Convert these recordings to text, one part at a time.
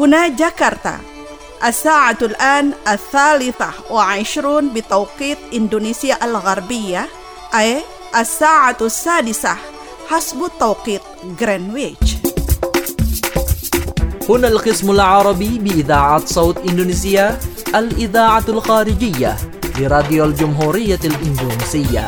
هنا جاكرتا الساعة الآن 23 بتوقيت إندونيسيا الغربية، أي 6:00 حسب توقيت غرينتش. هنا القسم العربي بإذاعة صوت إندونيسيا، الإذاعة الخارجية لراديو الجمهورية الإندونيسية.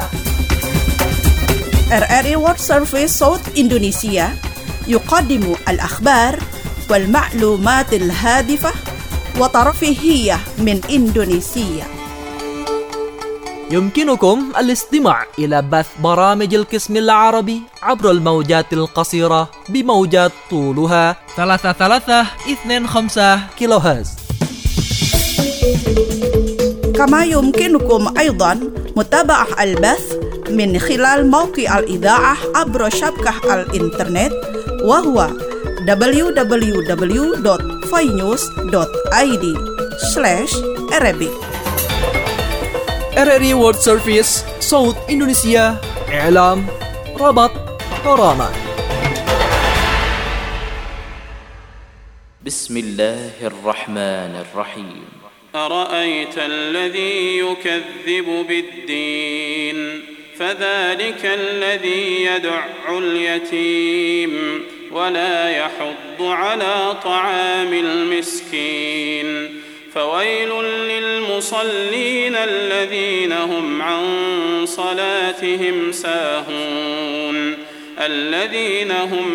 RRI World Service صوت إندونيسيا يقدم الأخبار والمعلومات الهادفة وترفيهية من إندونيسيا. يمكنكم الاستماع إلى بث برامج القسم العربي عبر الموجات القصيرة بموجات طولها 3325 كيلو هرتز. كما يمكنكم أيضا متابعة البث من خلال موقع الإذاعة عبر شبكة الإنترنت، وهو www.finews.id/Arabic. RRI World Service صوت إندونيسيا، إعلام، ربط، برامج. بسم الله الرحمن الرحيم. أرأيت الذي يكذب بالدين فذلك الذي يدع اليتيم ولا يحض على طعام المسكين فويل للمصلين الذين هم عن صلاتهم ساهون الذين هم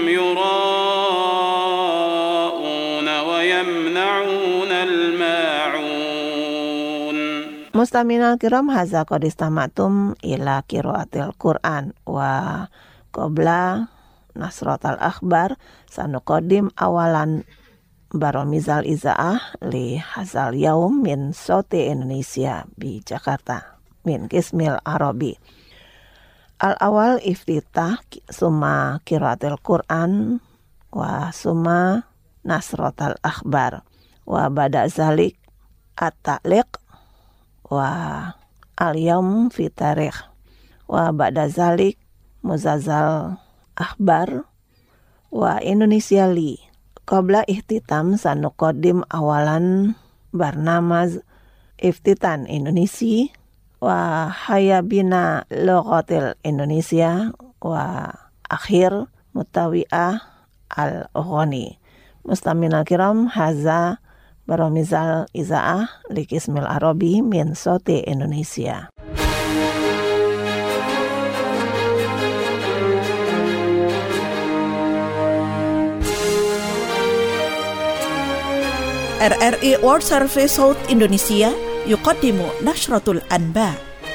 يراءون ويمنعون الماعون. Mustamina kiram haza qad istamatum ila qiraatil Qur'an wa qabla nasratal akhbar sanuqaddim awalan baromizal izaah li hazal yaum min Sauti Indonesia di Jakarta min Qismil Arabi. Al-awal iftitah summa qiraatil Qur'an wa summa nasratal akhbar wa bada zalik at-ta'liq wa al-yawm fi tarikh wa ba'da zalik muzazal akhbar wa Indonesia li qabla ihtitam sanuqaddim awalan barnamaz iftitan Indonesia wa hayabina lughatil Indonesia wa akhir mutawi'ah al-ghani. Mustamina kiram haza baromizal izaah li Qismil Arabi min Sauti Indonesia. RRI World Service صوت إندونيسيا يقدم نشرة الأنباء.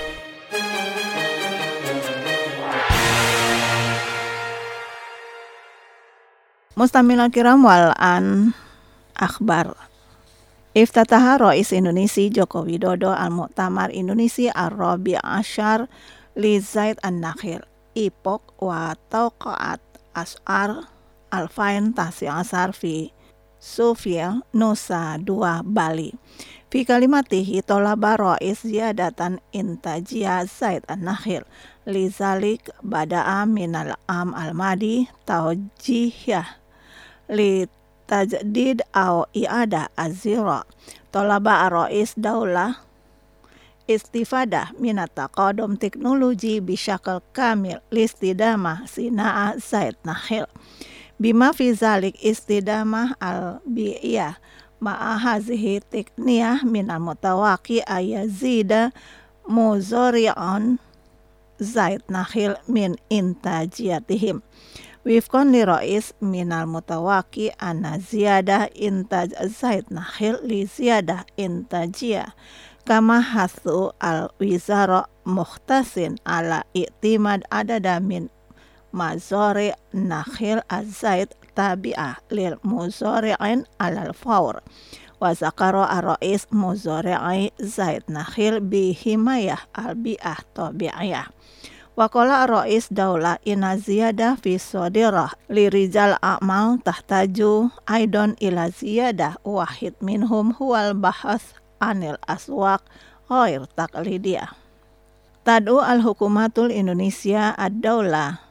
Mustamina kiram wal an akhbar. Iftataha Rais Indonesia Joko Widodo al-Mu'tamar Indonesia ar-Rabi' Ashar li Zaid an-Nakhil Ipok wa Tauqa'at Ashar Alfain Tasi Asar fi Sofia Nusa Dua Bali. Fi kalimatihi tolaba Rais ziyadatan intajia Zaid an-Nakhil li zalik bada'a minal am al-madi tawjihah li tajdid au i'ada azira talaba Rais daulah istifadah minat taqadum teknologi bisyakal kamil listidamah sinaa Zaid Nakhil bima fi zalik istidamah al-bi'iyah ma'a hazihi tekniyah minal mutawaqi ayazida muzari'an Zaid Nakhil min intajiyatihim. Wifqan li Rais minal mutawaqi anna ziyadah intaj Zaid Nakhil li ziyadah intajiyah kama hathu al-wizara mukhtasin ala i'timad adada min mazari Nakhil az-Zaid tabi'ah lil muzari'in alal fawr wa zakara Rais muzari'i Zaid Nakhil bi himayah al-bi'ah tabi'iyah. Waqala Rais daulah ina ziyadah fi sodirah li rijal a'mal tahtaju aidon ila ziyadah wahid minhum huwal bahas anil aswaq ghair taqlidiyah. Tad'u al-hukumatul Indonesia ad-daulah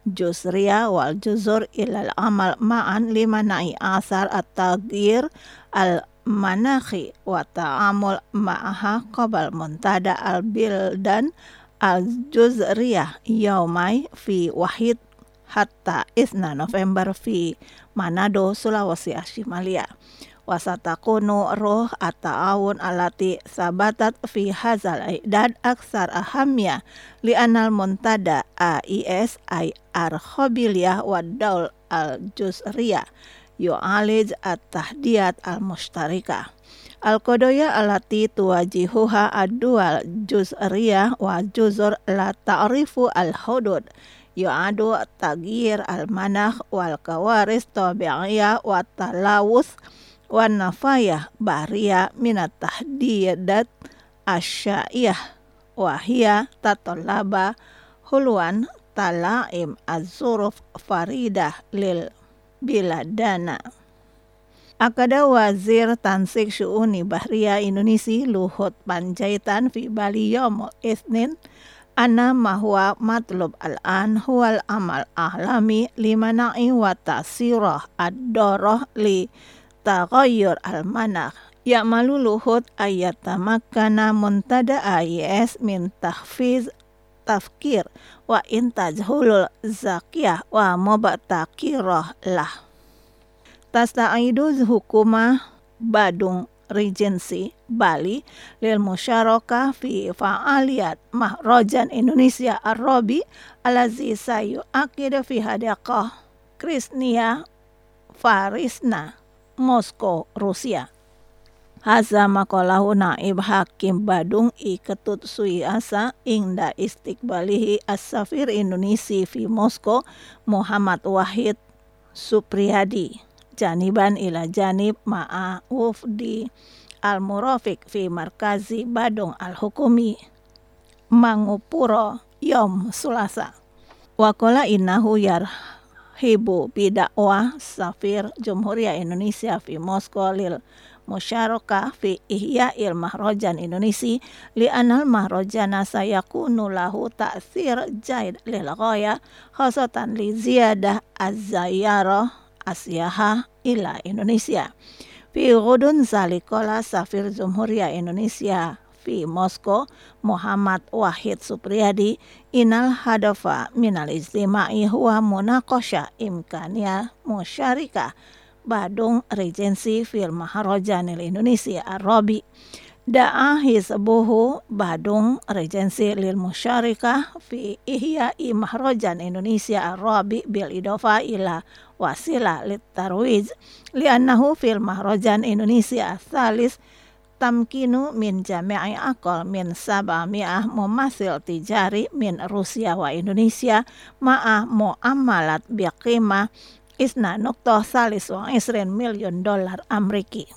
juzriyah wal juzur ilal amal ma'an limana'i asar at-taghyir al-manakhi wa ta'amul ma'aha qabal muntada al-bildan al-juzriyah yaumai fi wahid hatta isna November fi Manado, Sulawesi Ashimalia. Wasatakunu ruh at-ta'awun alati sabatat fi hazal i'dad aksar ahamya li'anal muntada AIS ay arhobiliyah wa daul al-juzriyah yu'alij at-tahdiyat al-mushtarika al-qadoya alati tuwajihuha ad-dual juzriyah wa juzur la ta'rifu al-hudud yu'adu taghyir al-manakh wal kawaris tabi'iyah wa talawuth wa nafayah bahriya minat tahdiyadat asya'iyah wa hiya tatallaba hulwan talaim az-zuruf faridah lil biladana. Akada Wazir Tansik Syu'uni Bahriya Indonesia Luhut Panjaitan fi Bali Yomul Isnin anna mahwa matlub al-an huwal amal ahlami limana'i wa tasirah ad-darah li taghayyur al-manakh ya'malu luhut ayyatamakkana muntada AIS min tahfiz tafkir wa intajhulul zakiyah wa mubtakirah lah. Tasta'iduz hukumah Badung Regency Bali lil musyarakah fi fa'aliyat Mahrajan Indonesia Arabi alazi sayu akida fi hadaqah Krisnia Farisna Moskow, Rusia. Haza maqalahu naib hakim Badung I Ketut Suiasa ingda istiqbalihi as-safir Indonesia fi Moskow Muhammad Wahid Supriyadi janiban ila janib ma'af di al-murafiq fi markazi Badung al-hukumi Mangupuro Yom Sulasa. Waqala innahu yarhibu bidakwah safir Jumhuriyah Indonesia fi Moskow lil musyarakah fi ihya'il mahrajan Indonesia li'anal mahrajana sayakunu lahu ta'thir jaid lil ghaya khasatan li ziyadah az-zayarah asyaha ila Indonesia. Fi ghudun zalikola safir Jumhuriyah Indonesia fi Moskow Muhammad Wahid Supriyadi inal hadafa minal istima'i huwa munaqasha imkaniyah musyarikah Badung Regency fil Maharajanil Indonesia Arabi da'a hisbuhu Badung Regency lil musyarikah fi ihya'i Maharajan Indonesia Arabi bil idofa ila wasila lit tarwiz li'annahu fil Maharajan Indonesia thalis tamkinu min jami'i aqal min 700 mumasil tijari min Rusia wa Indonesia ma'a mu'amalat biqimah isna nuktoh salis wa $20 million Ameriki.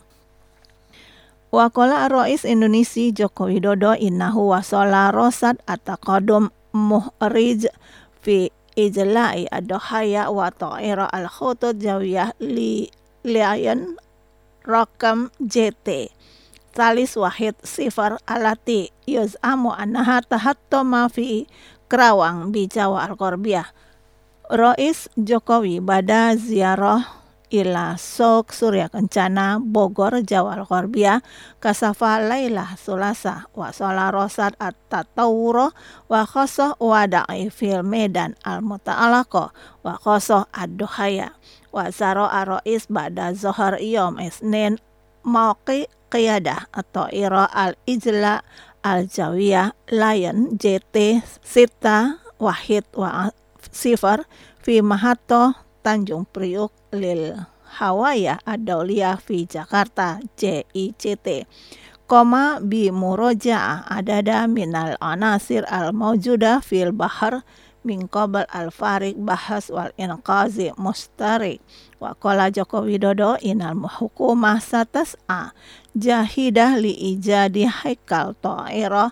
Waqala Rais Indonesia Joko Widodo innahu wasala rosad ataqadum muhrij fi ijla'i ad-dohaya wa ta'ira al-khutut jawiyah li liayan rakam JT salis wahid sifar alati yuz'amu annaha tahattama fi Kerawang bi Jawa Al-Qorbiyah. Rais Jokowi pada ziarah ila Sok Surya Kencana Bogor Jawa Al-Qorbiyah kasafa lailah sulasa wa shola rosad at-tatawuro wa khosoh wada'i fil medan al-muta'alaqo wa khosoh ad-dohaya wa zaro rais pada zohar yom isnin mauqi qiyadah atau ira al-ijla al-jawiyah layan JT sita wahid wa sifar fi Mahato Tanjung Priuk lil Hawaya ad-Dauliyah fi Jakarta JICT koma bi muroja'ah adada minal anasir al-mawjudah fil bahar min qabl al-farik bahas wal inqazi mustarik wa qala Joko Widodo inal hukumah satas'a jahidah li ijadi haikal ta'irah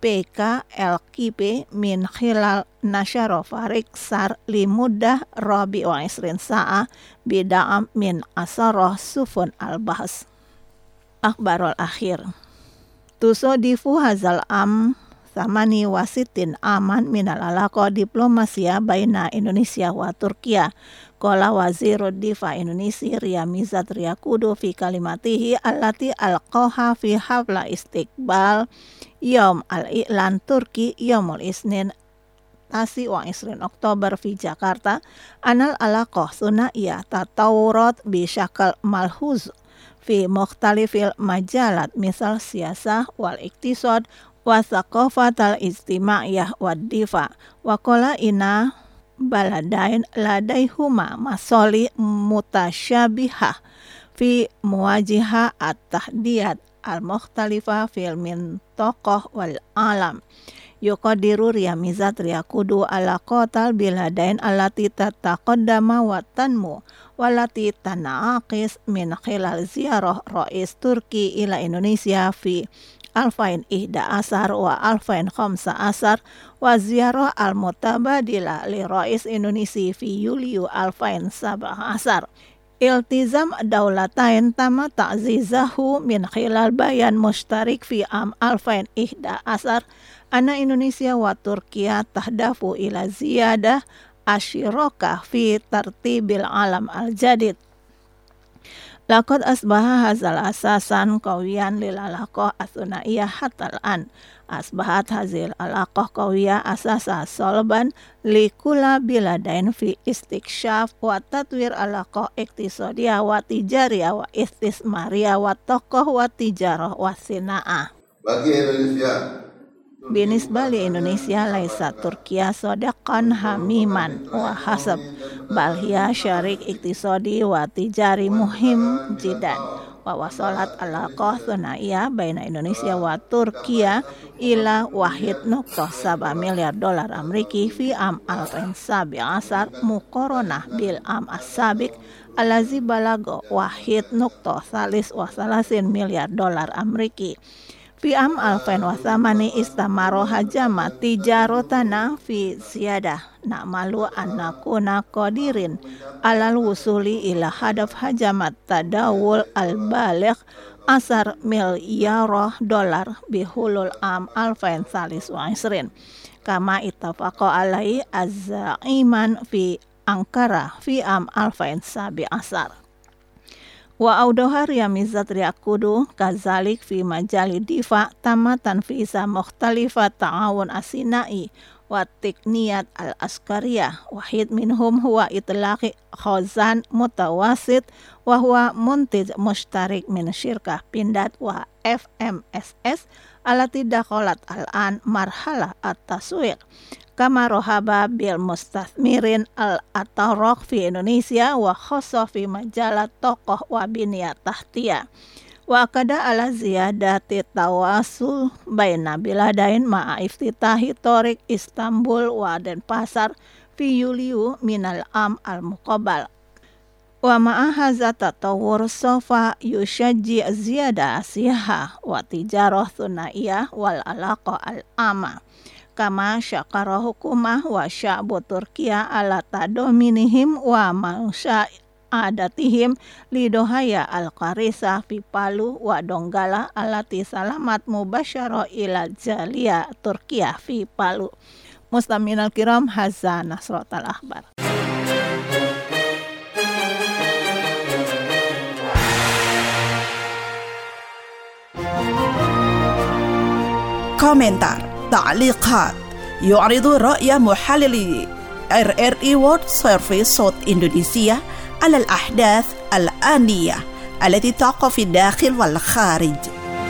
PKLKP min khilal nasyaro farik sar limudah rabi wa isrin sa'a bida'am min asaroh sufun al-bahas. Akhbarul akhir tusodifu hazal am thamani wasitin aman minal alaqa diplomasia baina Indonesia wa Turkiya. Qala Wazirud Difa Indonesia Riyamizat Riyakudu fi kalimatihi allati alqaha fi hafla istiqbal Yom al-I'lan Turki Yomul Isnin Tasi wa Isrin Oktober fi Jakarta anal alaqah sunaiyah tatawurat bi syakal malhuz fi mukhtalifil majalat misal siyasah wal iktisad wa thaqafatal ijtimaiyah wad difa wa qala inna baladain ladaihuma masoli mutasyabihah fi muwajiha at-tahdiyat al-mukhtalifah fil mintaqah wal alam. Yuqadiru Riyamizat Riyakudu ala qatal biladain allati tataqaddama wa tanmu walati tanaqis min khilal ziyarah Rais Turki ila Indonesia fi 2011 wa 2015 wa ziyarah al-mutabadila li Rais Indonesia fi Yuli 2017. Iltizam daulatain tama ta'zizahu min khilal bayan mushtarik fi 2011 anna Indonesia wa Turkiya tahdafu ila ziyadah asyirokah fi tartibil alam al-jadid. Laqad asbaha hazal asasan qawiyan lil alaqah athunaiyah hatal an. Asbahat hazil alaqah qawiyah asasa solban li kula biladain fi istiksyaf wa tatwir alaqah iktisadiyah wa tijariyah wa istismariyah wa tokoh wa tijarah wa sina'ah. Bagi Indonesia Binisbah li Indonesia laisa Turkiya sodaqan hamiman wa hasab bal hiya syarik iktisadi wa tijari muhim jidan wa wasalat alaqah thunaiyah baina Indonesia wa Turkiya ila wahid nuqtah $7 miliar Ameriki fi am al-17 muqaranah bil am as-sabiq allazi balago wahid nuqtah $33 miliar Ameriki. Fi am alfain wasamani istamaro hajama tijarotana fi ziyadah na'malu annakuna qadirin alal wusuli ila hadaf hajamat tadawul al-baligh asar milyar dolar bihulul am alfain salis wa isrin kama ittafaqa alai az-za'iman fi Ankara fi am alfain sabi asar. Wa audoha Riyamizat Riyakudu kazalik fi majali difa tamatan fi isa mukhtalifat ta'awun asinai wa tikniyat al-askariyah wahid minhum huwa itlaqi khazan mutawasit wa huwa muntij mushtarik min syirkah Pindad wa FMSS alati dakhalat al-an marhalah at-taswiq kama rohaba bil mustathmirin al-atarok fi Indonesia wa khosso fi majalah tokoh wa biniyat tahtiyah wa akada ala ziyadati tawasul baina biladain ma'a iftitahi torik Istanbul wa Denpasar fi Yuliu minal am al-muqabal wa ma'a haza tatawur sofa yushajji ziyada siha wa tijarah thunaiyah wal alaqa al-ama kama syakara hukumah wa sya'bu Turkiya ala tadominihim wa masya'adatihim lidohaya al-qarisa fi Palu wa Donggala alati salamat mubasyara ila jaliya Turkiya fi Palu. Mustaminal kiram hazza nasratal akhbar. Komentar تعليقات يعرض رأي محللي RRI World Service صوت إندونيسيا على الأحداث الآنية التي تقع في الداخل والخارج.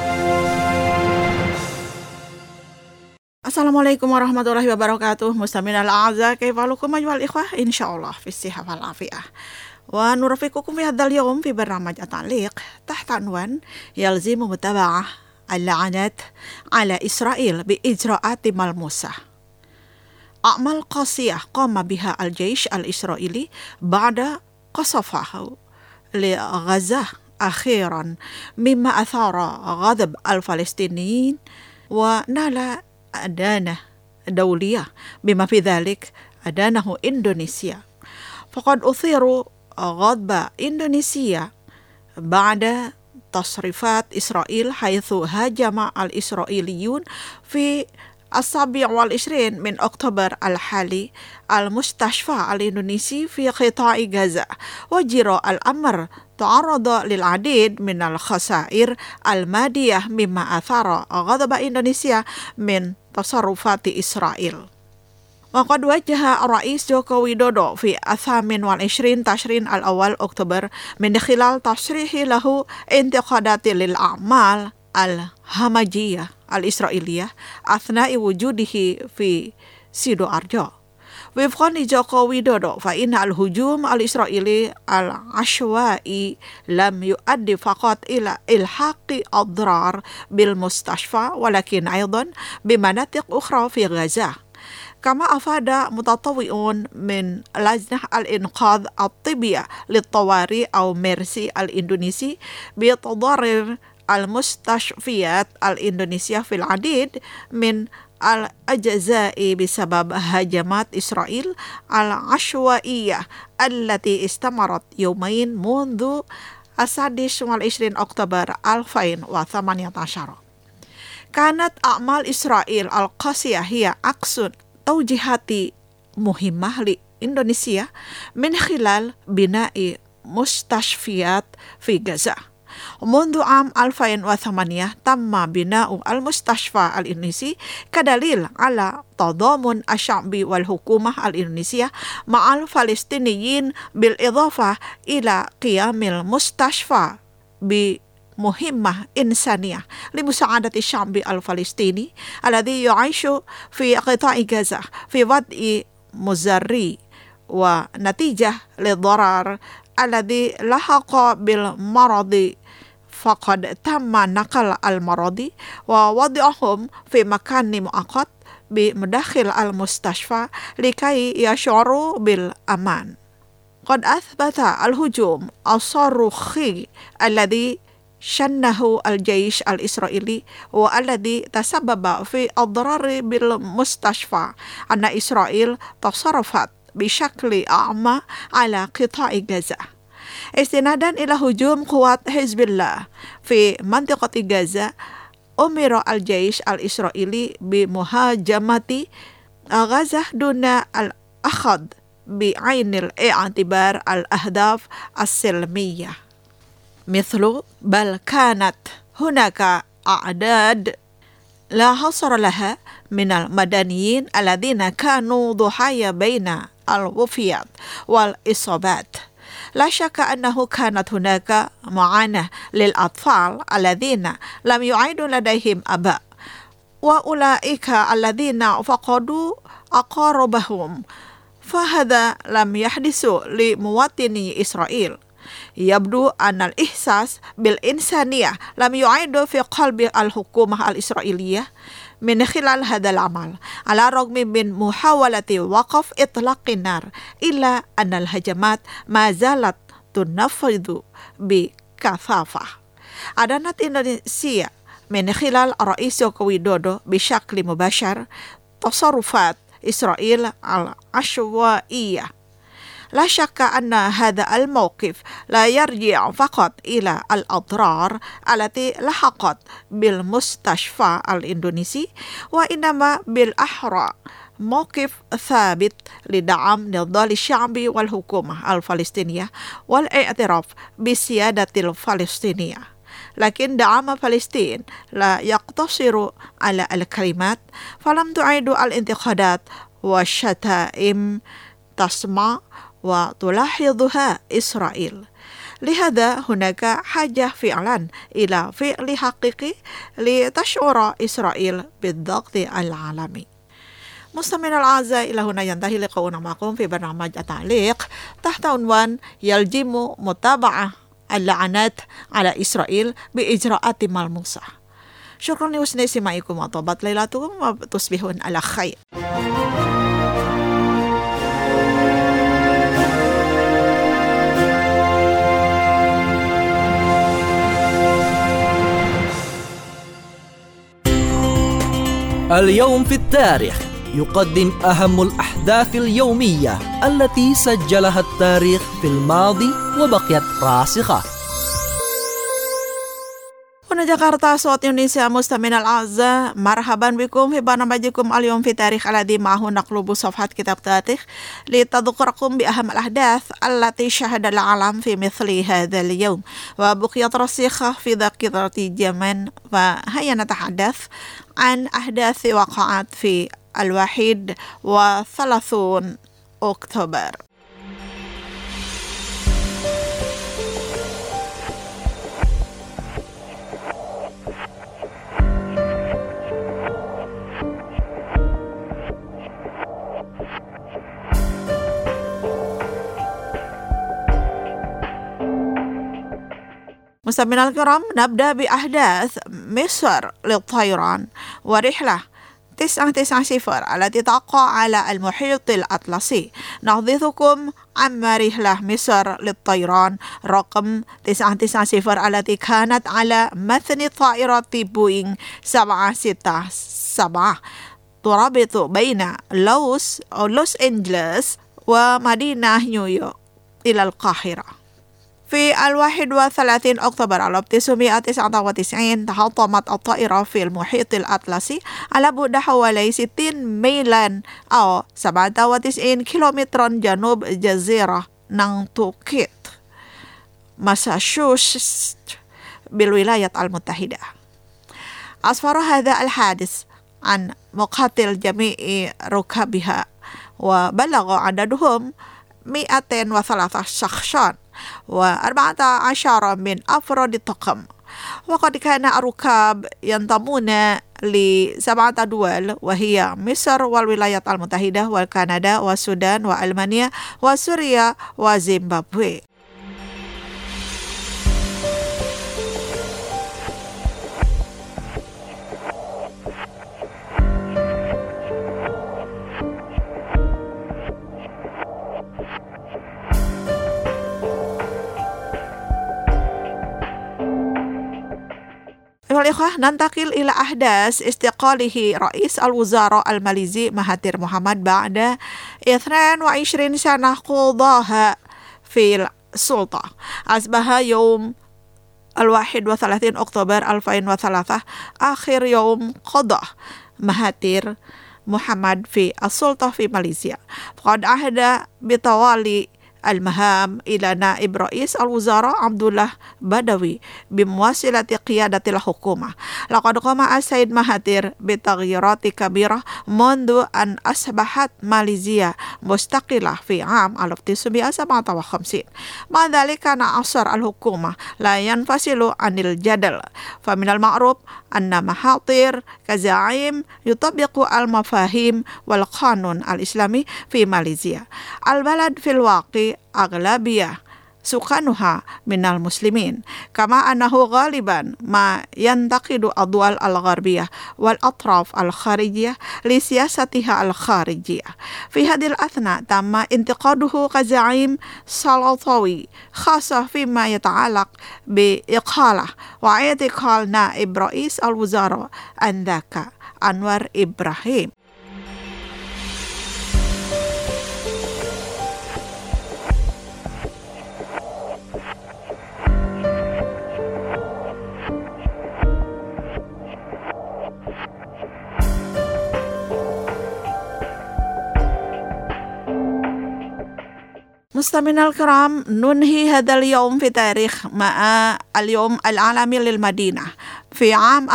Assalamualaikum warahmatullahi wabarakatuh. Mustami'in al-a'za, kaifalukum ayyuhal ikhwah? Insyaallah fi sihah wal afiyah. Wa nurafiqukum fi hadzal yawm fi barnamij at-ta'liq tahta unwan yalzimu mutaba'ah اللعنات على إسرائيل بإجراءات ملموسة. أعمال قاسية قام بها الجيش الإسرائيلي بعد قصفه لغزة أخيرا مما أثار غضب الفلسطينيين ونال أدانة دولية بما في ذلك أدانه إندونيسيا. فقد أثير غضب إندونيسيا بعد تصريفات إسرائيل حيث هاجم الإسرائيليون في 27 من أكتوبر الحالي المستشفى الإندونيسي في قطاع غزة وجراء الأمر تعرض للعديد من الخسائر المادية مما أثار غضب إندونيسيا من تصرفات إسرائيل. وقد وجه الرئيس جوكو ويدودو في 28 تشرين الأول أكتوبر من خلال تصريحه له انتقادات للأعمال الهمجية الإسرائيلية أثناء وجوده في سيدوارجو. وفقا لجوكو ويدودو فإن الهجوم الإسرائيلي العشوائي لم يؤدي فقط إلى إلحاق أضرار بالمستشفى ولكن أيضا بمناطق أخرى في غزة. كما أفاد متطوعون من لجنة الإنقاذ الطبية للطوارئ أو ميرسي الإندونيسي بتضرر المستشفيات الإندونيسية في العديد من الأجزاء بسبب هجمات إسرائيل العشوائية التي استمرت يومين منذ 26 أكتوبر 2018. كانت أعمال إسرائيل القاسية هي عكس توجيهات مهمة لإندونيسيا من خلال بناء مستشفيات في غزة. منذ عام 2008 تم بناء المستشفى الإندونيسي كدليل على تضامن الشعب والحكومة الإندونيسية مع الفلسطينيين بالإضافة إلى قيام المستشفى بمهمة إنسانية لمساعدة الشعب الفلسطيني الذي يعيش في قطاع غزة في وضع مزري ونتيجة للضرر الذي لحق بالمرض، فقد تم نقل المرضى ووضعهم في مكان مؤقت بمداخل المستشفى لكي يشعروا بالأمان. قد أثبت الهجوم الصاروخي الذي شنه الجيش الإسرائيلي والذي تسبب في أضرار بالمستشفى أن إسرائيل تصرفت بشكل أعمى على قطاع غزة. استنادا إلى هجوم قوات حزب الله في منطقة غزة، أمر الجيش الإسرائيلي بمهاجمة غزة دون الأخذ بعين الاعتبار الأهداف السلمية، مثل بل كانت هناك أعداد لا حصر لها من المدنيين الذين كانوا ضحايا بين الوفيات والإصابات. لا شك أنه كانت هناك معاناة للأطفال الذين لم يعد لديهم أباء، وأولئك الذين فقدوا أقاربهم، فهذا لم يحدث لمواطني إسرائيل. يبدو أن الإحساس بالإنسانية لم يعد في قلب الحكومة الإسرائيلية من خلال هذا العمل، على الرغم من محاولة وقف إطلاق النار، إلا أن الهجمات ما زالت تنفذ بكثافة. أدانت إندونيسيا من خلال الرئيس جوكو ويدودو بشكل مباشر تصرفات إسرائيل العشوائية. لا شك أن هذا الموقف لا يرجع فقط إلى الأضرار التي لحقت بالمستشفى الإندونيسي، وإنما بالأحرى موقف ثابت لدعم نضال الشعب والحكومة الفلسطينية والاعتراف بالسيادة الفلسطينية. لكن دعم فلسطين لا يقتصر على الكلمات، فلم تعد الانتقادات والشتائم تسمع وتلاحظها إسرائيل. لهذا هناك حاجة فعلا إلى فعل حقيقي لتشعر إسرائيل بالضغط العالمي. مستمعينا الأعزاء، إلى هنا ينتهي لقاؤنا معكم في برنامج التعليق تحت عنوان يلزم متابعة اللعنات على إسرائيل بإجراءات ملموسة. شكرا لحسن استماعكم وطابت ليلتكم وتصبحون على خير. اليوم في التاريخ يقدم أهم الأحداث اليومية التي سجلها التاريخ في الماضي وبقيت راسخة. هنا جاكرتا صوت إندونيسيا مستمعينا الأعزاء، مرحبا بكم في برنامجكم اليوم في تاريخ الذي معه نقلب صفحات كتاب تاريخ لتذكركم بأهم الأحداث التي شهد العالم في مثل هذا اليوم وبقيت رسيخة في ذاكرة اليمن. فهيا نتحدث عن أحداث وقعت في 31 أكتوبر. مستمعينا الكرام، نبدأ بأحداث مصر للطيران ورحلة 990 التي تقع على المحيط الأطلسي. نحدثكم عن رحلة مصر للطيران رقم 990 التي كانت على متن طائرة بوينغ 767 تربط بين لوس أنجلوس ومدينة نيويورك إلى القاهرة. في 31 أكتوبر 1999 تحطمت الطائرة في المحيط الأطلسي على بعد حوالي 60 ميلا أو 97 كيلومترا جنوب جزيرة نانتوكيت ماساتشوستس بالولايات المتحدة. أسفر هذا الحادث عن مقتل جميع ركابها وبلغ عددهم 203 شخصا و14 من أفراد الطاقم. وقد كان الركاب ينتمون ل7 دول وهي مصر والولايات المتحدة وكندا والسودان وألمانيا وسوريا وزيمبابوي. ننتقل إلى أحداث استقاله رئيس الوزراء الماليزي مهاتير محمد بعد 22 سنة قضاها في السلطة. أصبح يوم 31 أكتوبر 2003 آخر يوم قضى مهاتير محمد في السلطة في ماليزيا. فقد عهد بتوالي المهام إلى نائب رئيس الوزراء عبد الله بدوي بمواصلة قيادة الحكومة. لقد قام السيد مهاتير بتغييرات كبيرة منذ أن أصبحت ماليزيا مستقلة في عام 1957. مع ذلك كان أثر الحكومة لا ينفصل عن الجدل، فمن المعروف أن مهاتير كزعيم يطبق المفاهيم والقانون الإسلامي في ماليزيا. البلد في الواقع أغلبية سكانها من المسلمين، كما أنه غالبا ما ينتقد الدول الغربية والأطراف الخارجية لسياستها الخارجية. في هذه الأثناء تم انتقاده كزعيم سلطوي، خاصة فيما يتعلق بإقالة واعتقال نائب رئيس الوزراء آنذاك أنور إبراهيم. مستمعينا الكرام، ننهي هذا اليوم في تاريخ مع اليوم العالمي للمدينة. في عام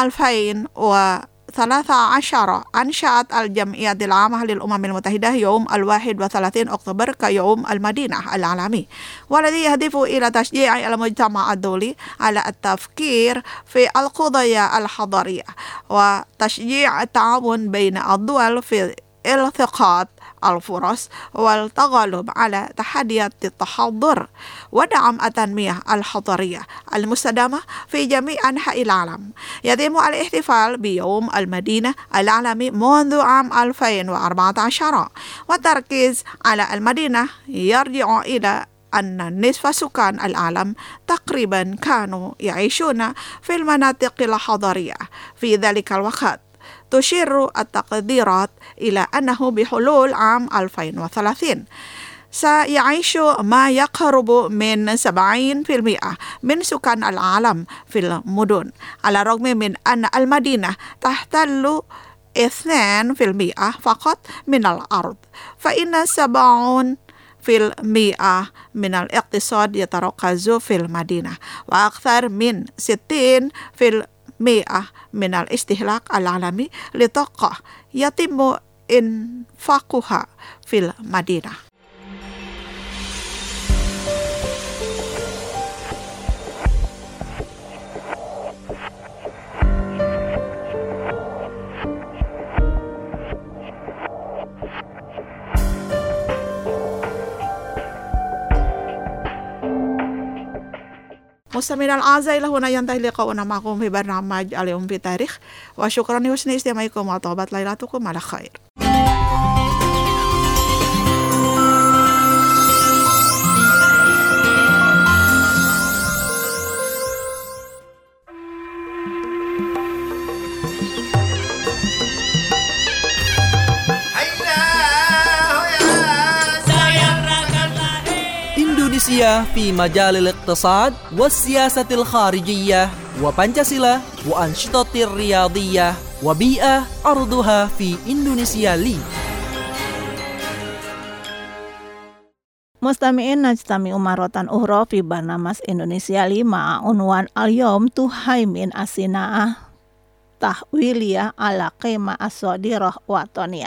2013 أنشأت الجمعية العامة للأمم المتحدة يوم 31 أكتوبر كيوم المدينة العالمي، والذي يهدف إلى تشجيع المجتمع الدولي على التفكير في القضايا الحضارية وتشجيع التعاون بين الدول في التقاط الفرص والتغلب على تحديات التحضر ودعم التنمية الحضارية المستدامة في جميع أنحاء العالم. يتم الاحتفال بيوم المدينة العالمي منذ عام 2014، والتركيز على المدينة يرجع إلى أن نصف سكان العالم تقريبا كانوا يعيشون في المناطق الحضرية في ذلك الوقت. تشير التقديرات إلى أنه بحلول عام 2030 سيعيش ما يقرب من 70% من سكان العالم في المدن، على الرغم من أن المدينة تحتل 2% فقط من الأرض، فإن 70% من الاقتصاد يتركز في المدينة، وأكثر من 60% من الاستهلاك العالمي للطاقة يتم إنفاقها في المدينة. مستمعينا الأعزاء، إلى هنا ينتهي لقاؤنا معكم في برنامج اليوم في تاريخ، وشكرا لحسن استماعكم وطابت ليلتكم على خير. إندونيسيا في مجال الاقتصاد والسياسة الخارجية وبنشاسيلا وأنشطة الرياضية وبيئة أرضها في إندونيسيا لي. مستمعين، نجتمع مرة أخرى في برنامج إندونيسيا لي مع عنوان اليوم تهيمن الصناعة تحويلية على قيمة الصادرة الوطنية.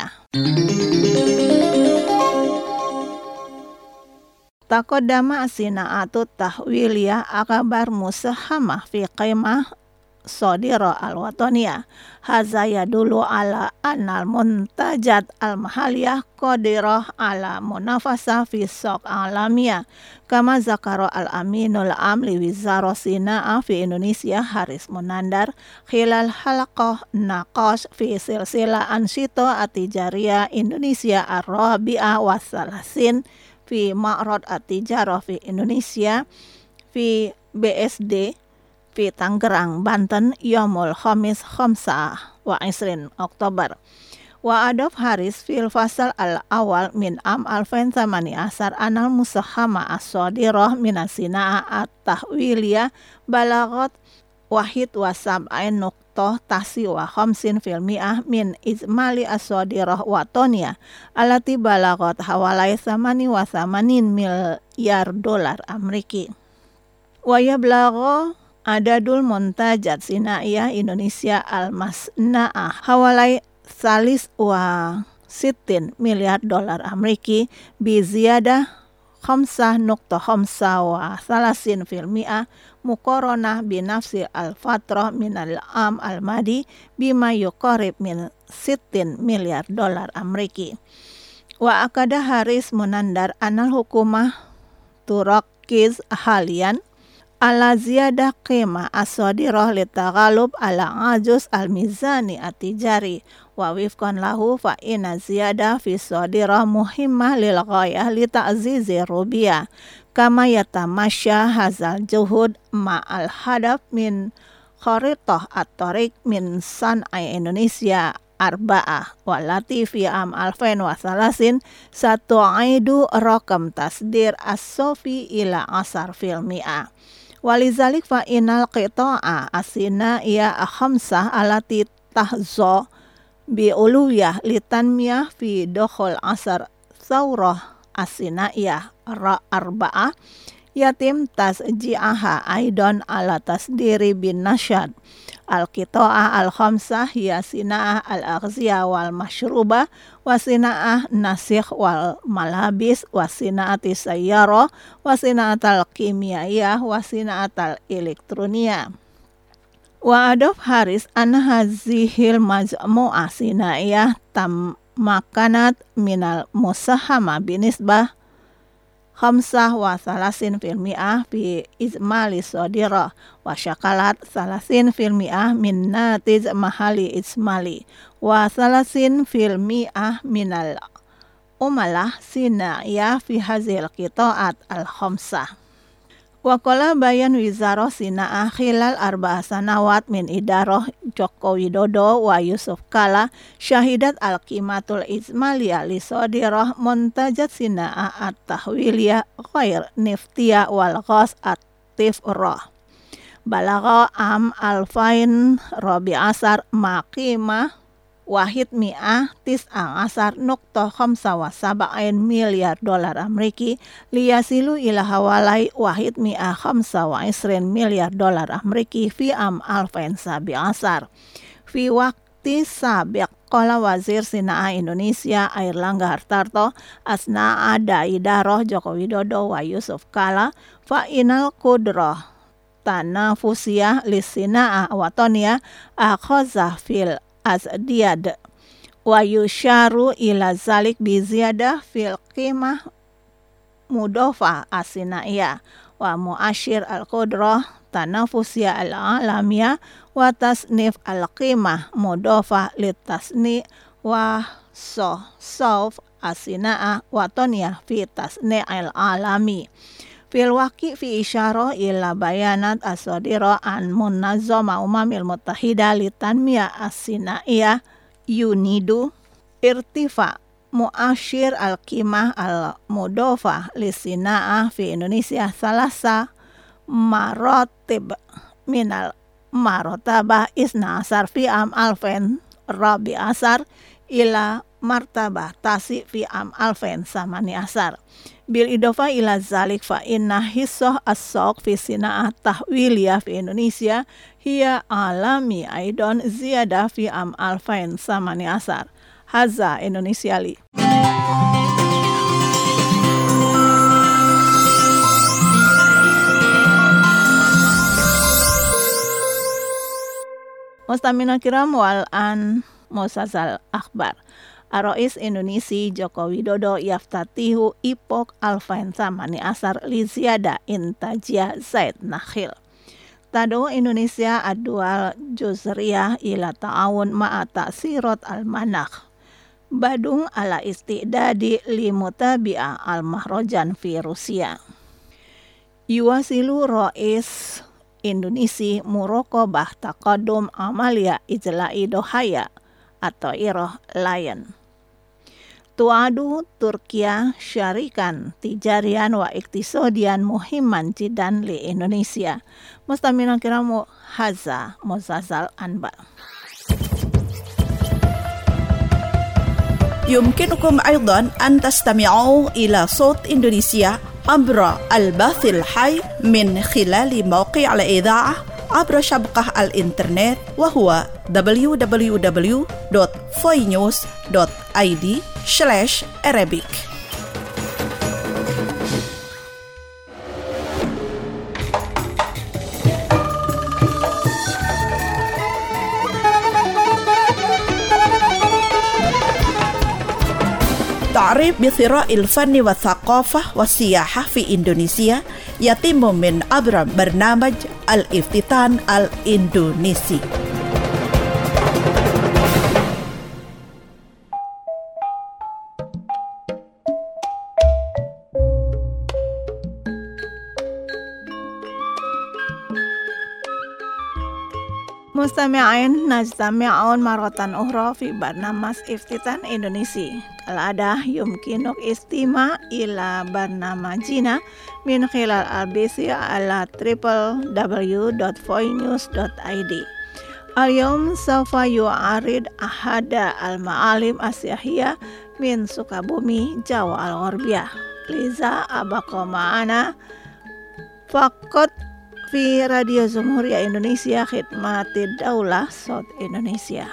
تقدم الصناعة التحويلية أكبر مساهمة في قيمة الصادرة الوطنية. هذا يدل على أن المنتجات المحلية قادرة على منافسة في السوق العالمية، كما ذكر الأمين العام لوزارة الصناعة في إندونيسيا هاريس منandar خلال حلقة نقاش في سلسلة أنشطة التجارية إندونيسيا الرابعة والثلاثين في معرض التجارة في إندونيسيا في BSD في Tangerang, Banten, يوم الخميس 25 أكتوبر. وأضاف هاريس في الفصل الأول من عام 2018 أن المساهمة الصادرة من الصناعة التحويلية بلغت 71.50% من إجمالي الصادرة الوطنية التي بلغت حوالي 88 مليار دولار أمريكي. ويبلغ عدد المنتجات الصناعية إندونيسيا المصنوعة حوالي 63 مليار دولار أمريكي بزيادة 5.35% مقارنة بنفس الفترة من العام الماضي بما يقارب من 60 مليار دولار أمريكي. وأكد هاريس منandar أن الحكومة تركز حاليا على زيادة قيمة الصادرة للتغلب على عجز الميزاني التجاري، ووفقا له فإن الزيادة في الصادرة مهمة للغاية لتعزيز الروبية، كما يتماشى هذا الجهود مع الهدف من خريطة الطريق من صنع إندونيسيا 4 والتي في عام 2030 ستعيد رقم تصدير الصافي إلى 10%. ولذلك فإن القطاع الصناعي الخمسة التي تحظى بأولوية للتنمية في دخول عصر ثورة الصناعية 4 يتم تشجيعها أيضا على تصدير بالنشاط. القطاع الخمسة هي صناعة الأغذية والمشروبات، وصناعة النسيج والملابس، وصناعة السيارة، وصناعة الكيميائية، وصناعة الإلكترونية. وأضاف هاريس أن هذه المجموعة الصناعية تمكنت من المساهمة بنسبة 35% في إجمالي الصادرة، وشكلت 30% من ناتج محلي إجمالي، و30% من العملة الصناعية في هذه القطاعات الخمسة. Waqala bayan wizarah sina'ah khilal arba'a sanawat min idaroh Joko Widodo wa Yusuf Kala syahidat al-qimatul izmaliyah li sodirah montajat sina'ah at-tahwiliyah ghair niftiyah wal ghas at-tifrah balagha am alfain robi asar maqimah wahid mi'ah tis'ang asar nukta khamsa wa sab'ain miliar dolar Ameriki liyasilu ila hawalai wahid mi'ah khamsa wa isrin miliar dolar Ameriki fi am alfain sabi asar fi waktu sabiq qala wazir sina'ah Indonesia Airlangga Hartarto asna ada idaroh Joko Widodo wa Yusuf Kala fa inal qudrah tanafusiyah lisina'ah watoniyah akhazah fil azdiad wa yusharu ila zalik bi ziyadah fil qimah mudofa asinaiyah wa muashir al-qudrah tanafusiyah al-alamiyah wa tasnif al-qimah mudofa litasni wa sawf asina'ah wa toniyah fi tasni al-alami fil waqi fi isyarah ila bayanat as-sadira an munazzama umamil muttahida litanmiyah as-sinaiyah yunidu irtifa muashir al-qimah al-mudofa lisina'ah fi Indonesia salasa maratib minal marotabah isna asar fi am alfen rabi asar ila martabah tasi fi am alfen samani asar bil idofa ila zalik fa inna hissah as-saq fi sina'ah tahwiliyah fi Indonesia hiya alami aidon ziyadah fi am alfain samani asar haza Indonesiali. Mustamina kiram wal an musazal akhbar Arois Indonesia Joko Widodo yaftatihu ipok alfain samani asar li ziyada intajia Zaid Nakhil. Tado Indonesia adual juzriyah ila ta'awun ma'a ta'sirot al-manakh. Badung ala istidadi li mutabi'ah al-mahrojan fi Rusia. Yuwasilu Rois Indonesia muraqabah taqadum amalia ijla'i dohaya atau iroh layan. Tuadu Turkiya syarikan tijarian wa iktisodian muhimman jidan li Indonesia. Mustamina kiramu haza muzazal anba. يمكنكم أيضا أن تستمعوا إلى صوت إندونيسيا عبر البث الحي من خلال موقع الإذاعة عبر شبكة الإنترنت وهو www.foinews.id/Arabic. تعريف بثراء الفن والثقافة والسياحة في إندونيسيا يتم من عبر برنامج الافتتان الإندونيسي. Mustami'in najtami'un maratan ukhra fi barnamas iftitan Indonesia. Al-ada yumkinuk istima ila barnamajina min khilal albisi ala www.foinews.id. Al-yawm sawfa yu'arid ahada al-ma'alim asyahiyah min Sukabumi, Jawa al-Gharbiyah. Liza abaqo ma'ana faqat fi Radio Jumhuriyah Indonesia Khidmatid Daulah South Indonesia.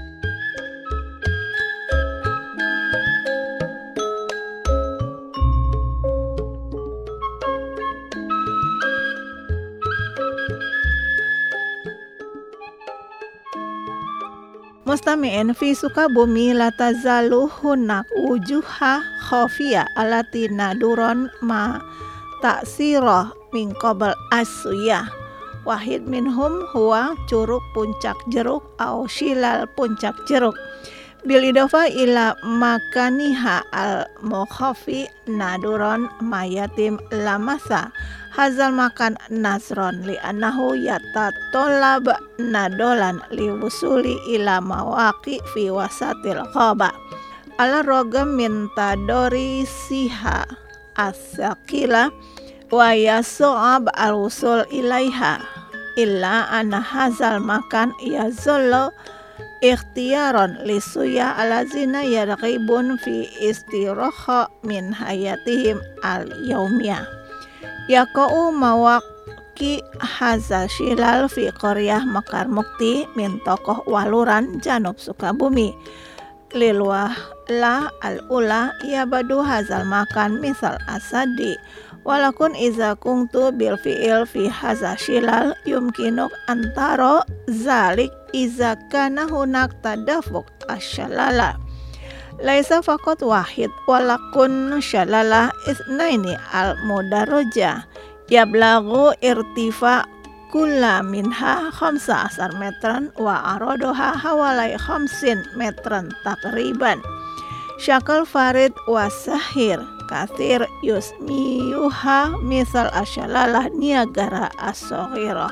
Mustami'in fi Sukabumi la tazalu hunak wujuha khafiyah alati naduron ma taksirah min qabal asuyah. Wahid minhum huwa curug puncak jeruk au shilal puncak jeruk. Bil idofa ila makaniha al mukhafi naduron mayatim lamasa hazal makan nasron li anahu yatatolab nadolan li wusuli ila mawaqi fi wasatil qaba ala rogam min tadori siha asakila wa yasu'ab al-wusul ilaiha illa anna hazal makan yazullu ikhtiyaron lisuya alazina yarghibun fi istirokha min hayatihim al-yawmiyah yaqa'u mawaqi hazal shilal fi qaryah Mekar Mukti min tokoh Waluran Janub Sukabumi lilwah la al-ula yabadu hazal makan misal asadi walakun iza kuntu bil fi'il fi hazal shilal yumkinuk antaro zalik iza kana hunak tadafuk asyalala laisa faqat wahid walakun syalala isnaini al mudarroja yablagu irtifa kulla minha 15 metran wa aradoha hawalai 50 metran takriban syakal farid wa sahir kathir yusmiyuha misal asyalalah niagara as-saghirah.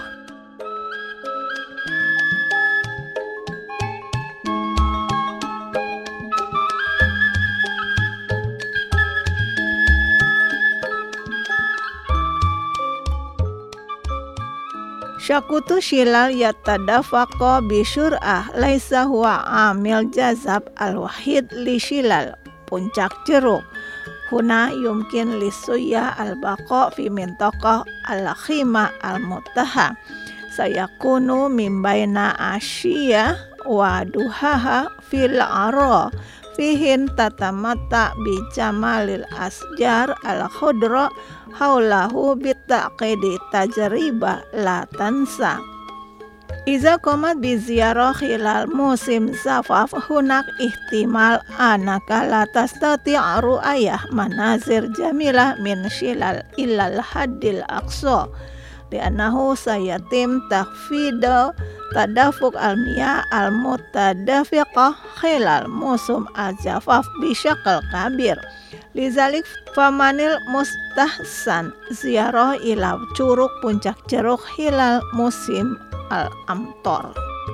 Syakutu shilal yatadafaqa bisyur'ah laisa huwa amil jazab al-wahid li shilal puncak jeruk huna yumkin lisuya al-baqa fi mintaqah al-khima al-muttaha sayakunu mimbaina asyiya wa duhaha fil ara fihin tatamata bi jamalil asjar al-khudra haulahu bitaqidi tajriba la tansa iza qomat bi ziyarah khilal musim zafaf hunak ihtimal anaka la tastati'a ru'ayah manazir jamilah min shilal illal haddil aqsa li'annahu sayatim takhfidu tadafuk al-miyah al-mutadafiqah khilal musim al-jafaf bisyakal kabir lizalik famanil mustahsan ziyarah ila curug puncak jeruk hilal musim al-amtor.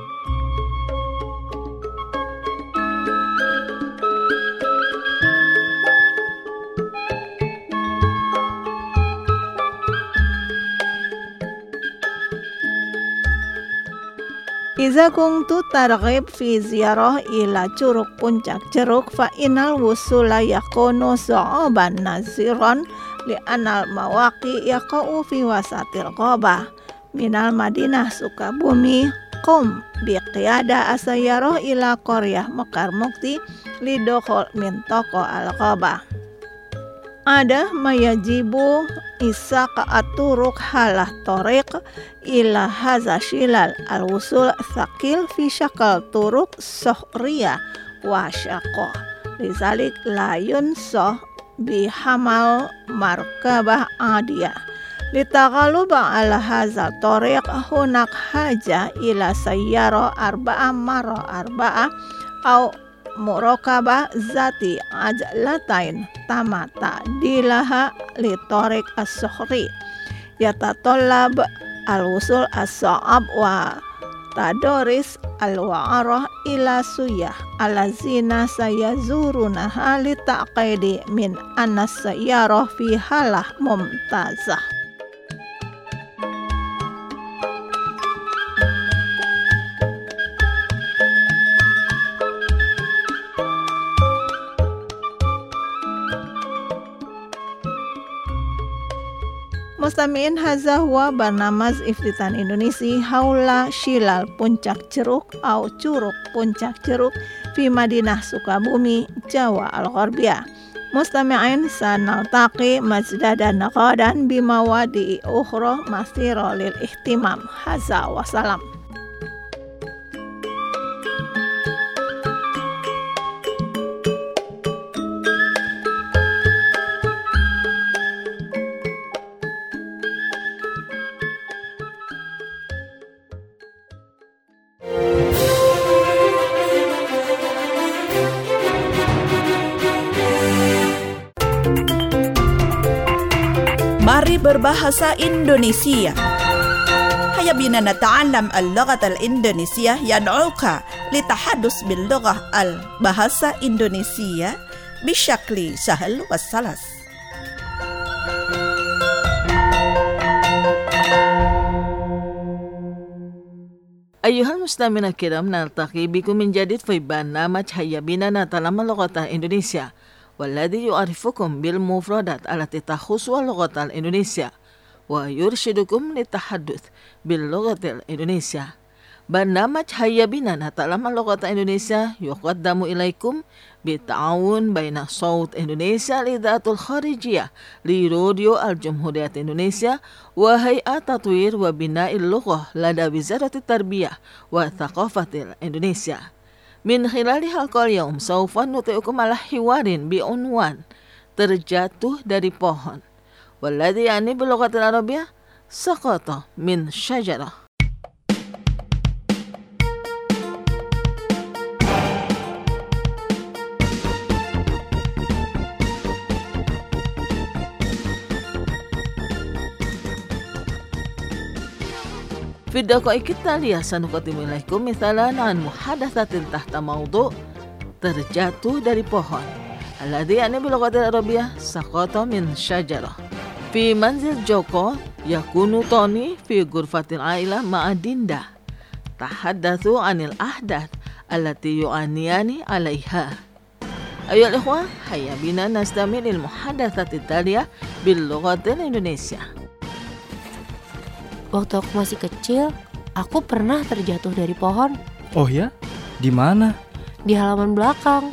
Iza kuntu targhib fi ziyarah ila curug puncak jeruk fa inal wusula yakunu so'oban naziron li anal mawaqi yaqa'u fi wasatil qobah minal Madinah Sukabumi qum biqiyada asayarah ila qaryah Mekar Mukti lidokhol min toko al-qobah ada mayajibu isa ka'aturuk halah torik ila haza shilal al-wusul thaqil fi syakal turuk sohriya wa syakoh lizalik layun soh bihamal markabah adiyah litaghaluba ala haza torik hunak haja ila sayyara arba'a mara arba'a au murakabah zati ajlatain tamata dilaha li torik as-sukhri yatatolab al-wusul as-sa'ab wa tadoris al-wa'arah ila suyah alazina sayazuruna hali taqidi min anas sayyarah fi halah mumtazah. Mustami'in haza huwa barnamaz iftitan Indonesia haula shilal puncak jeruk au curug puncak jeruk fi Madinah Sukabumi Jawa Al-Gharbiyah. Mustami'in sanaltaqi majdadan naqadan bimawadi ukhra masira lil ihtimam haza wasalam. Mari berbahasa Indonesia. هيا بنا نتعلم اللغة الإندونيسية يدعوك للتحدث باللغة البahasa Indonesia بشكل سهل وسلس. أيها المستمعون الكرام، نلتقي بكم من جديد في برنامج هيا بنا نتعلم اللغة الإندونيسية، والذي يعرفكم بالمفردات التي تخص اللغة الإندونيسية ويرشدكم للتحدث باللغة الإندونيسية. برنامج هيا بنا نتعلم اللغة الإندونيسية يقدم إليكم بالتعاون بين صوت إندونيسيا الإذاعة الخارجية لراديو الجمهورية إندونيسيا وهيئة تطوير وبناء اللغة لدى وزارة التربية والثقافة الإندونيسيا. من خلال حلقة اليوم سوف نطلعكم على حوار بعنوان terjatuh dari pohon، والذي يعني باللغة العربية سقط من شجرة. في الدقائق التالية سنقدم إليكم مثالا عن محادثة تحت موضوع terjatuh dari pohon، الذي يعني باللغة العربية سقط من شجرة. في منزل جوكو يكون توني في غرفة العائلة مع ديندا. تحدثوا عن الأحداث التي يعانيان عليها. أيها الإخوة، هيا بنا نستمع للمحادثة التالية باللغة الإندونيسية. Waktu aku masih kecil, aku pernah terjatuh dari pohon. Oh ya? Di mana? Di halaman belakang.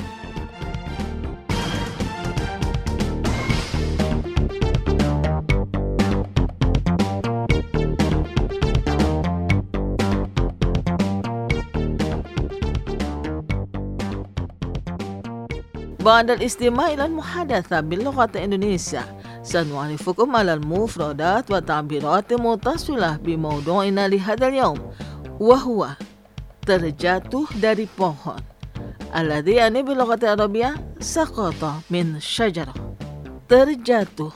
بعد الاستماع إلى المحادثة باللغة الإندونيسية سنعرفكم على المفردات والتعبيرات المتصلة بموضوعنا لهذا اليوم، وهو terjatuh dari pohon، الذي يعني باللغة العربية سقط من شجرة. terjatuh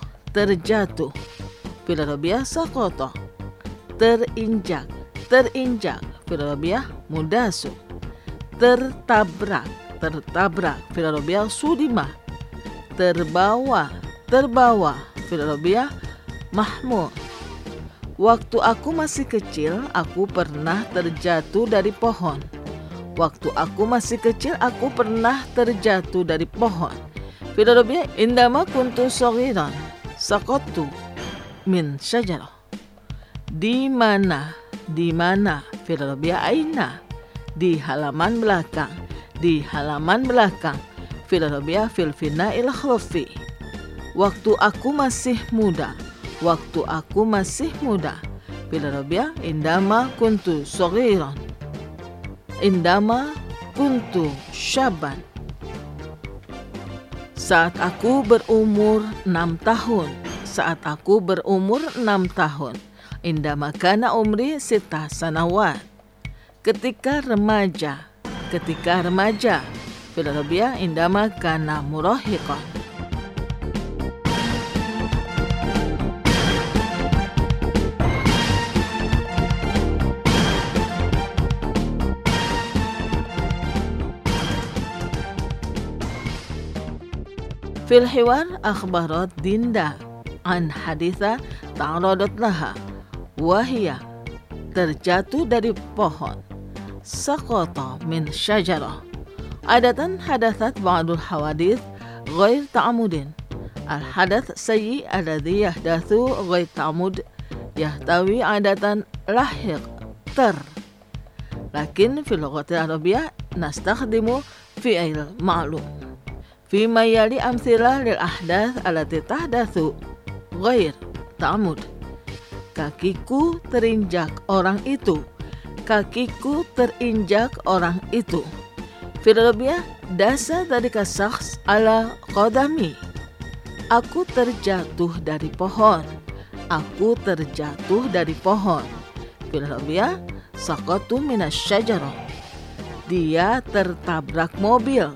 في العربية سقط. terinjak في العربية مداسو. tertabrak في العربية صدمة. terbawa fil Arabiyah mahmud. Waktu aku masih kecil, aku pernah terjatuh dari pohon. Waktu aku masih kecil, aku pernah terjatuh dari pohon. Fil Arabiyah indama kuntu saghiran saqattu min syajarah. Di mana fil Arabiyah aina, di halaman belakang fil Arabiyah fil fina'il khulfi. Waktu aku masih muda fil Arabiyah indama kuntu saghiran, indama kuntu syaban. Saat aku berumur 6 tahun. Indama kana umri 6 sanawat. Ketika remaja fil Arabiyah indama kana murahiqan. في الحوار أخبرت ديندا عن حادثة تعرضت لها، وهي terjatuh dari pohon، سقط من شجرة. عادة حدثت بعض الحوادث غير تعمد. الحدث السيء الذي يحدث غير تعمد يحتوي عادة لاحق تر، لكن في اللغة العربية نستخدم فعل معلوم. فيما يلي أمثلة للأحداث التي تحدث غير تعمد. Kakiku terinjak orang itu. Fil Arabiyah dasa dzalika syakhs ala qadami. Aku terjatuh dari pohon. Fil Arabiyah saqatu minas syajarah. Dia tertabrak mobil.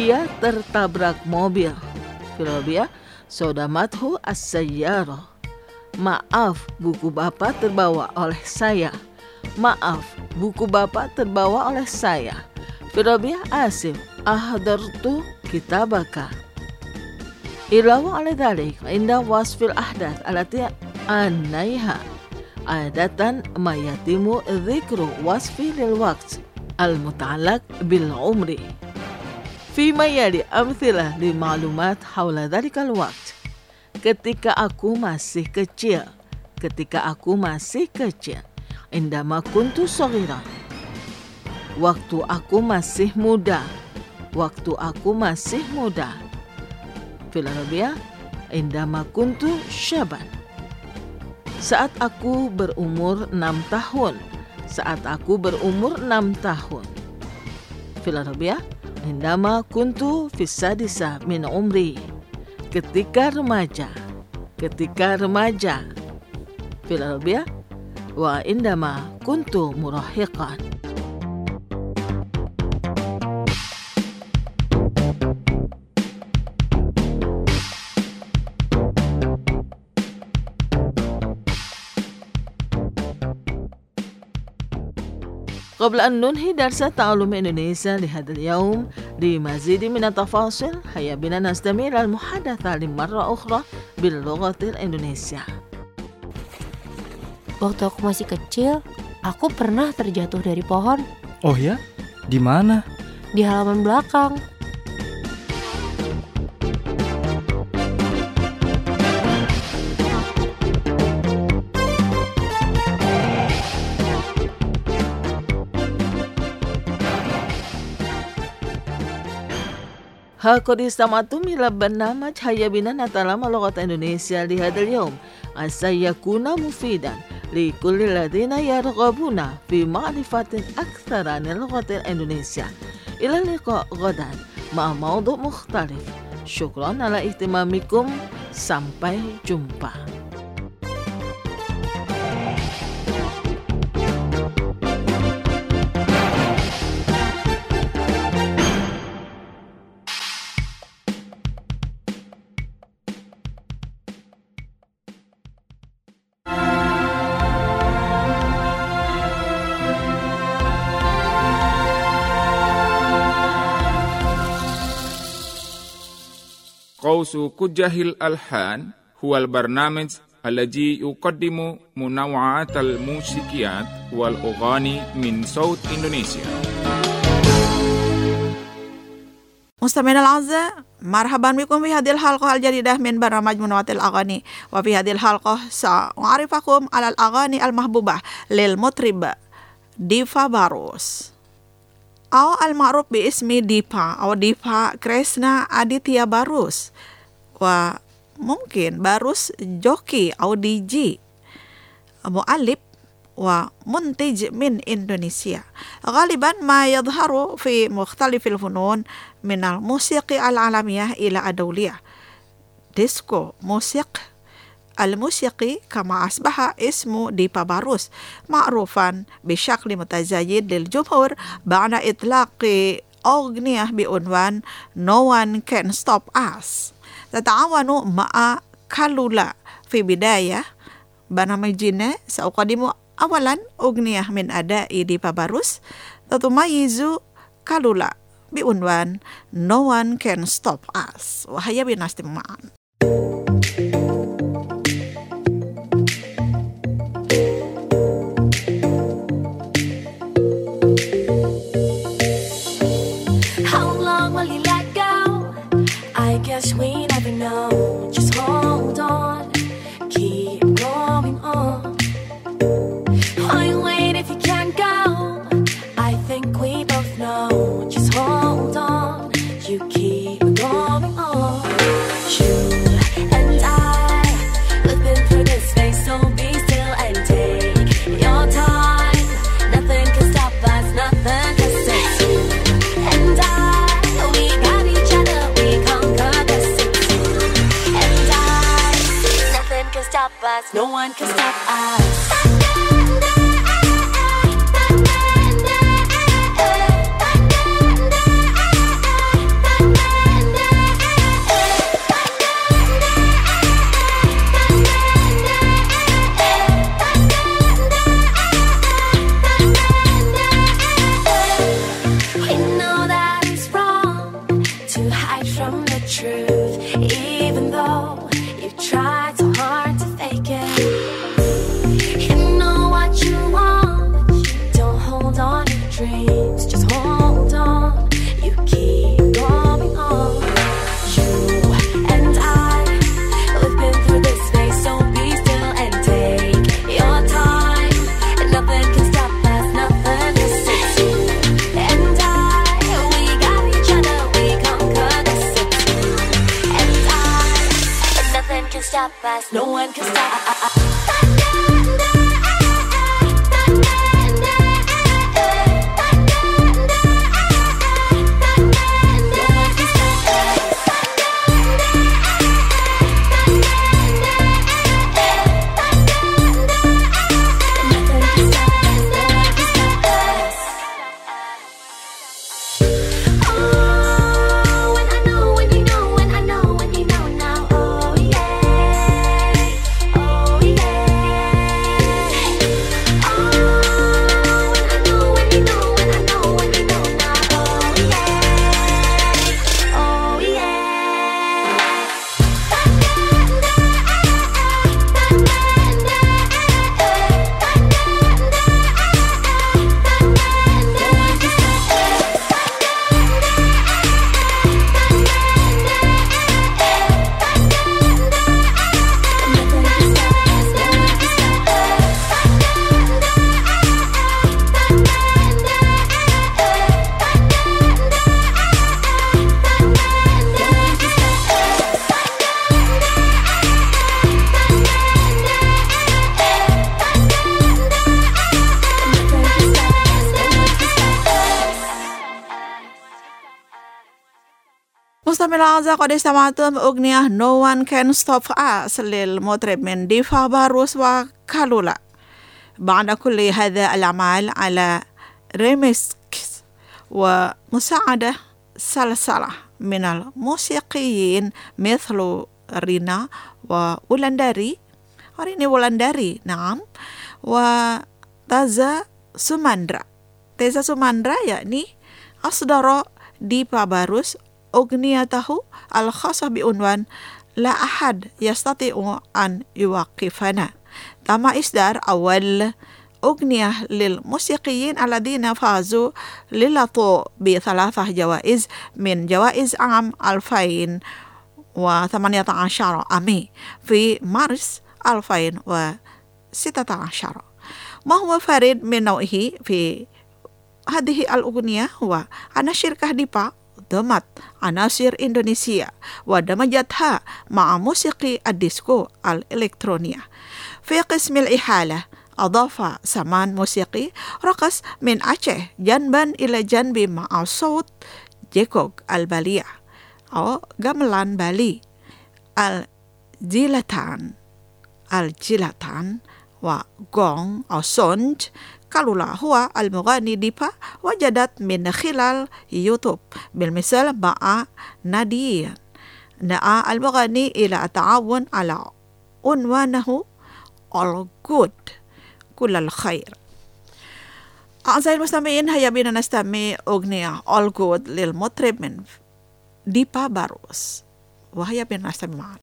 Fil Arabiyah sodamathu as-sayyarah. Maaf, buku Bapak terbawa oleh saya. Maaf, buku Bapak terbawa oleh saya. Fi Rabi'ah asif, ahdartu kitabaka. Ilawa ala dhalik, inda wasfil ahdath alati anaiha. Adatan ma yatimu dhikru wasfi lil waqt al-muta'allaq bil umri. Fima yali amthilah li ma'lumat hawla dhalikal waqt. Ketika aku masih kecil. Indama kuntu shaghira. Waktu aku masih muda. Fil Arabiah, indama kuntu syaban. Saat aku berumur 6 tahun. Fil Arabiah, indama kuntu fisadisa min umri. Ketika remaja. Fil Arabiah, wa indama kuntu murahiqan. قبل أن ننهي درس تعلم إندونيسيا لهذا اليوم لمزيد من التفاصيل هيا بنا نستمر المحادثة لمرة أخرى باللغة الإندونيسية. Waktu aku masih kecil, aku pernah terjatuh dari pohon. Oh ya? Di mana? Di halaman belakang. قد استمعتم إلى برنامج هيا بنا نتعلم لغة إندونيسيا لهذا اليوم عسى يكون مفيدا لكل الذين يرغبون في معرفة أكثر عن اللغة الإندونيسية. إلى اللقاء غدا مع موضوع مختلف. شكرا على اهتمامكم. Sampai jumpa. قوس كجه الألحان هو البرنامج الذي يقدم منوعات الموسيقيات والأغاني من صوت إندونيسيا. مستمعينا الأعزاء، مرحبا بكم في هذه الحلقة الجديدة من برنامج منوعات الأغاني. وفي هذه الحلقة سأعرفكم على الأغاني المحبوبة للمطرب ديفا باروس أو المعروف باسم ديبا أو ديبا كريسنا أديتيا باروس، وممكن باروس جوكي أو دي جي، مؤلف ومنتج من إندونيسيا. غالبا ما يظهر في مختلف الفنون من الموسيقى العالمية إلى الدولية. ديسكو الموسيقي كما أصبح اسم ديبا باروس معروفا بشكل متزايد للجمهور بعد إطلاق أغنية بعنوان No One Can Stop Us. تتعاون مع كالولا في بداية برنامجنا. سأقدم أولا أغنية من أداء ديبا باروس تتميز كالولا بعنوان No One Can Stop Us. وهيا بنا نستمع معا. Guess we never know. Just hold on, keep going on. Why wait if you can't go? I think we both know. Just hold on, you keep going on. You and I, we've been through this phase, so be still and take your time. Nothing can stop us, nothing can say. You and I, we got each other, we conquer. Stop us, no one can stop us. stop us. No one can stop us. مستمعينا الأعزاء قد استمعتم أغنية No One Can Stop Us للمطرب من ديفا باروس وكالولا. بعد كل هذا الأعمال على ريميكس ومساعدة سلسلة من الموسيقيين مثل رينا وولانداري نعم وتازا سوماندرا يعني أصدر ديفا باروس أغنيته الخاصة بعنوان لا أحد يستطيع أن يوقفنا. تم إصدار أول أغنية للموسيقيين الذين فازوا للطو ب3 جوائز من جوائز عام 2018 في مارس 2016. ما هو فريد من نوعه في هذه الأغنية هو أن شركة ديفا ضمت عناصر إندونيسيا ودمجتها مع موسيقى الديسكو الإلكترونية. في قسم الإحالة أضاف سمان موسيقي رقص من أعشى جنبا إلى جنب مع صوت جيكوك البالية أو gamelan Bali الجيلاتان وغونغ أو سونج. كالولا هو المغني ديفا وجدت من خلال يوتيوب. بالمثال مع نادين دعا المغني إلى التعاون على عنوانه All Good كل الخير. أعزائي المستمعين هيا بنا نستمع أغنية All Good للمطرب من ديفا باروس وهيا بنا نستمع معنا.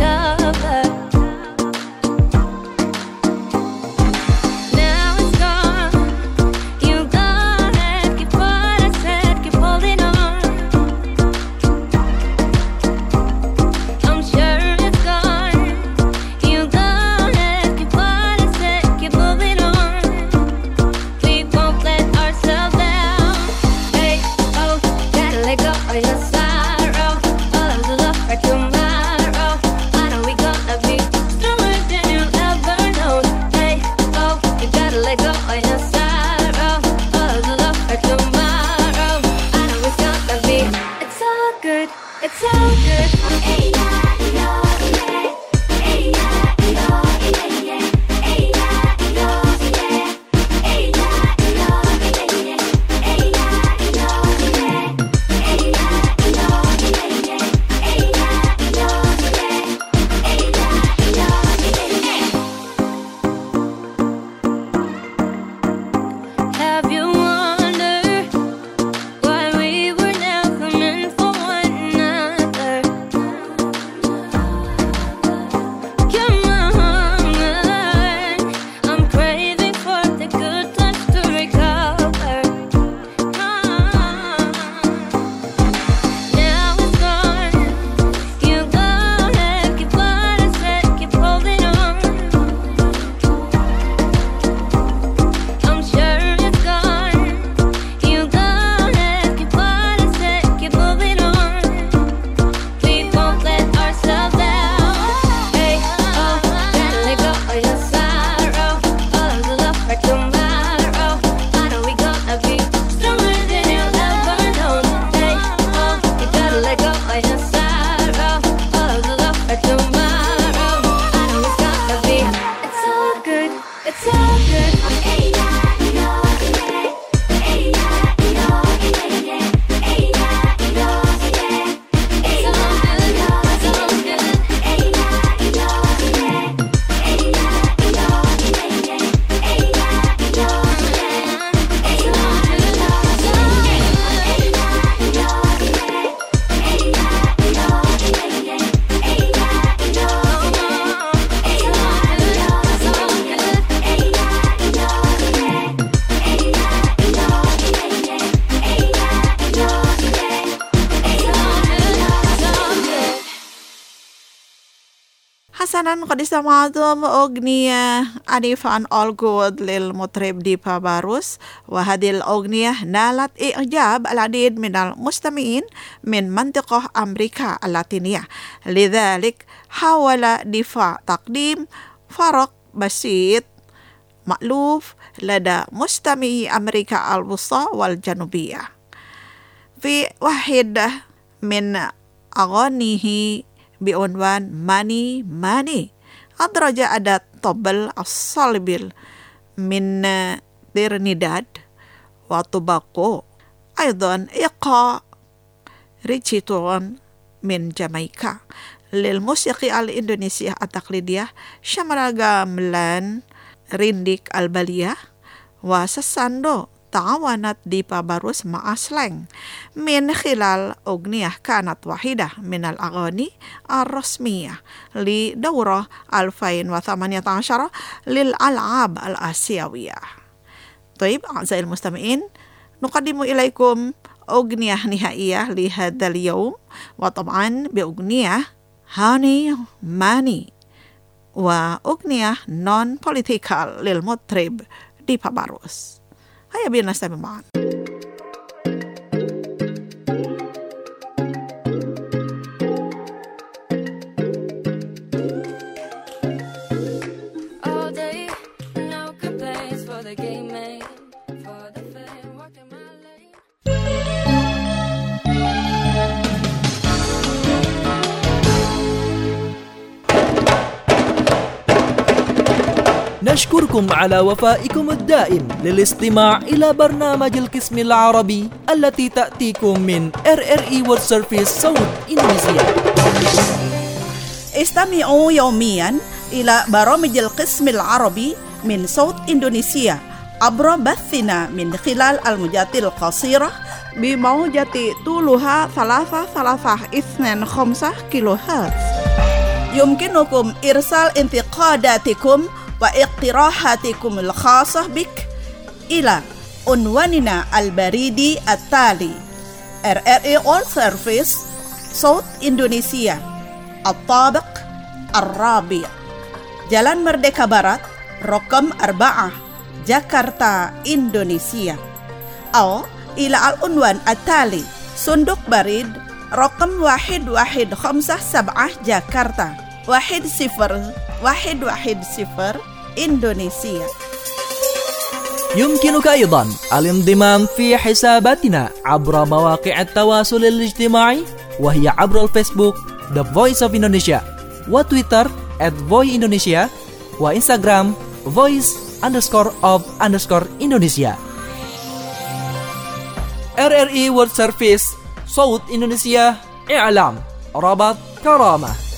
Now it's gone. حسنا قد استمعتم أغنية أنيفة All Good للمطرب ديبا باروس، وهذه الأغنية نالت إعجاب العديد من المستمعين من منطقة أمريكا اللاتينية، لذلك حاول ديبا تقديم فرق بسيط مألوف لدى مستمعي أمريكا الوسطى والجنوبية. في واحدة من أغانيه بعنوان ماني ماني أدرج أداة طبل الصلب من ترينيداد وتوباغو، أيضا إيقاع ريتشيتون من جامايكا. للموسيقى الإندونيسية التقليدية شمل gamelan rindik البالية وساساندو. تعاونت ديبا باروس مع سلانج من خلال أغنية كانت واحدة من الأغاني الرسمية لدورة 2018 للألعاب الآسيوية. طيب أعزائي المستمعين، نقدم إليكم أغنية نهائية لهذا اليوم، وطبعا بأغنية هاني ماني، وأغنية نون بوليتيكال للمطرب ديبا باروس. هيا بينا نستمع معا. All day, no complaints for the game man, for the fame, walking my lane. نشكركم على وفائكم الدائم للاستماع إلى برنامج القسم العربي التي تأتيكم من RRI World Service صوت إندونيسيا. استمعوا يوميا إلى برامج القسم العربي من صوت إندونيسيا عبر بثنا من خلال الموجات القصيرة بموجة طولها 3.25 كيلو هرتز. يمكنكم إرسال انتقاداتكم واقتراحاتكم الخاصة بك إلى عنواننا البريدي التالي: RRI World Service صوت إندونيسيا، الطابق الرابع، Jalan Merdeka Barat رقم 4 جاكرتا إندونيسيا، أو إلى العنوان التالي: صندوق بريد رقم 1157 جاكرتا 10110 إندونيسيا. يمكنك أيضا الانضمام في حساباتنا عبر مواقع التواصل الاجتماعي، وهي عبر الفيسبوك The Voice of Indonesia، وتويتر @voiindonesia، وإنستغرام voice_of_Indonesia. RRI World Service صوت إندونيسيا، إعلام ربط كرامة.